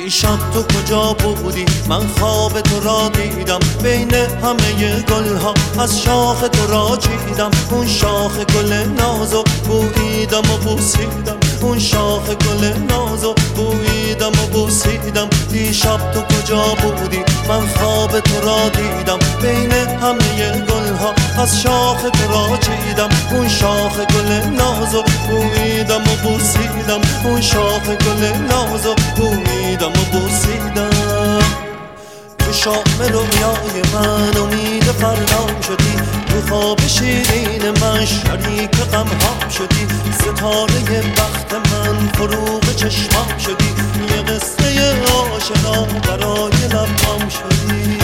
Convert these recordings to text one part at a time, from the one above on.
دیشب تو کجا بودی؟ من خواب تو را دیدم، بین همه گلها از شاخ تو را چیدم. اون شاخ گل نازو بوییدم و بوسیدم، اون شاخ گل نازو بوییدم و بوسیدم. دیشب تو کجا بودی؟ من خواب تو را دیدم، بین همه گلها از شاخ تو را چیدم. اون شاخ گل نازو بوییدم و بوسیدم، اون شاخ گل نازو بوییدم و بوسیدم. تو شام رویای من امید فردام شدی، تو خواب شیرین من شریک غمهام شدی. ستاره بخت من فروغ چشمام شدی، یه قصه آشنا برای لبام شدی.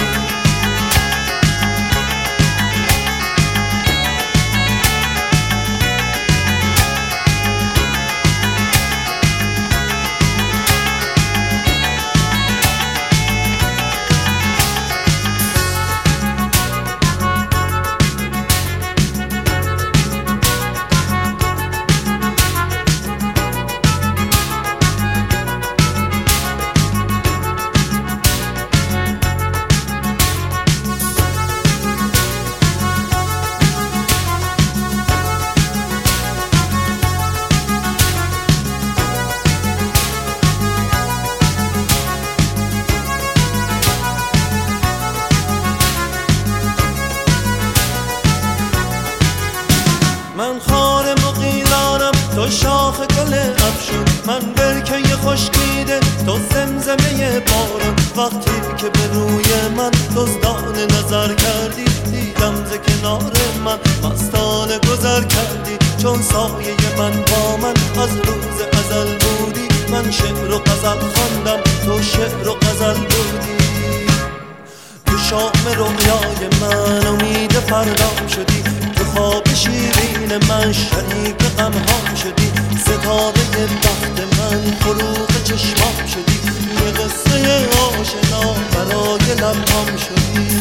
من خار مغیلانم، تو شاخ گل ابشون، من برکه خشکیده، تو زمزمه باران. وقتی که به روی من دزدانه نظر کردی، دیدم ز کنار من مستانه گذر کردی. چون سایه من با من از روز ازل بودی، من شعر و غزل خواندم، تو شعر و غزل بودی. تو شام رویای من امید فردام شدی، تو خواب شیرین من شریک غمهام شدی. ستاره بخت من فروغ چشمام شدی، یه قصه آشنا برای لبام شدی.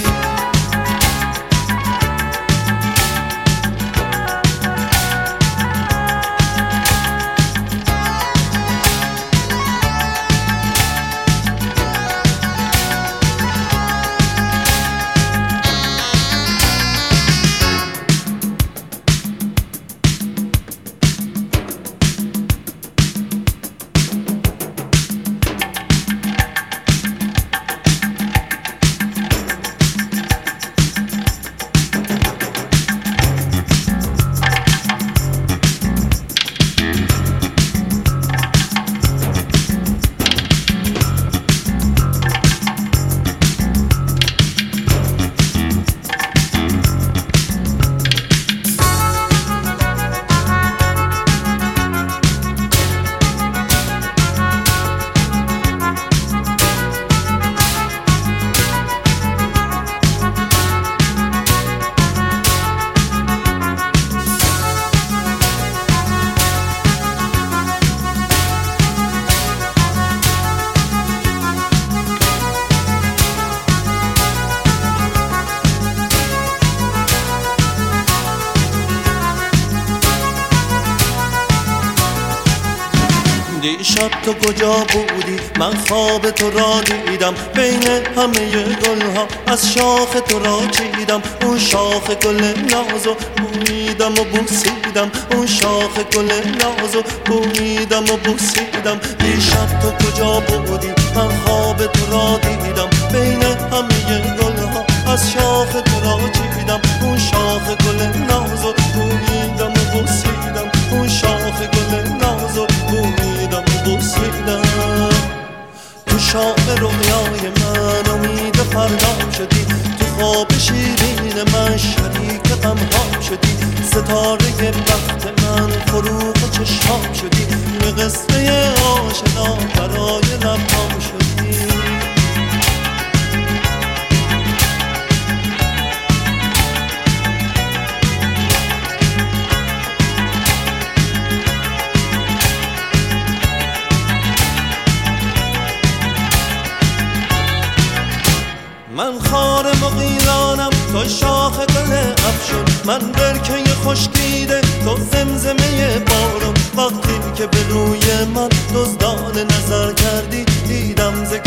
دیشب تو کجا بودی؟ من خواب تو را دیدم، بین همه گلها از شاخ تو را چیدم. اون شاخ گل نازو بوییدم و بوسیدم، اون شاخ گل نازو بوییدم و بوسیدم. دیشب تو کجا بودی؟ من خواب تو را دیدم، بین همه گلها از شاخ تو را چیدم. اون شاخ گل نازو بوییدم و بوسیدم، اون شاخ گل نازو بوییدم و بوسیدم. تو شام رویای من امید فردام شدی، تو خواب شیرین من شریک غمهام شدی. ستاره بخت من فروغ چشمام شدی، یه قصه آشنا برای لبام شدی. من خار مغیلانم، تو شاخ گل ابشون، من برکه خشکیده، تو زمزمه باران. وقتی که به روی من دزدانه نظر کردی، دیدم ز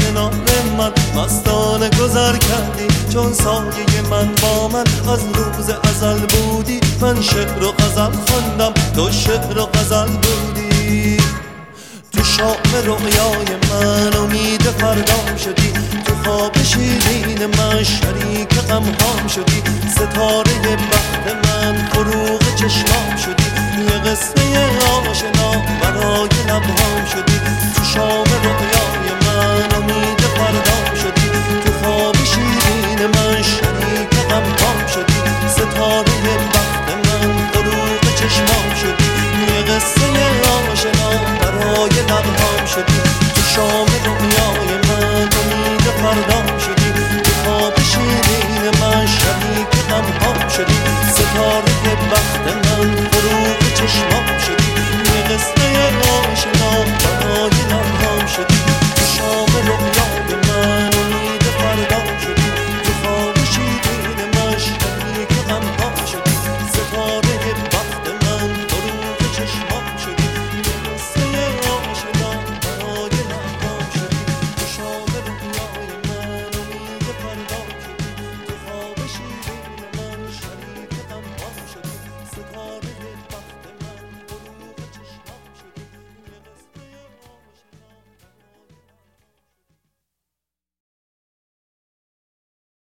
گذر کردی، چون سایه من با من از روز ازل بودی. من شعر و غزل خواندم، تو شعر و غزل بودی. تو شام رویای من امید فردام شدی، تو خواب شیرین من شریک غمهام شدی. ستاره بخت من فروغ چشمام شدی، یه قصه آشنا برای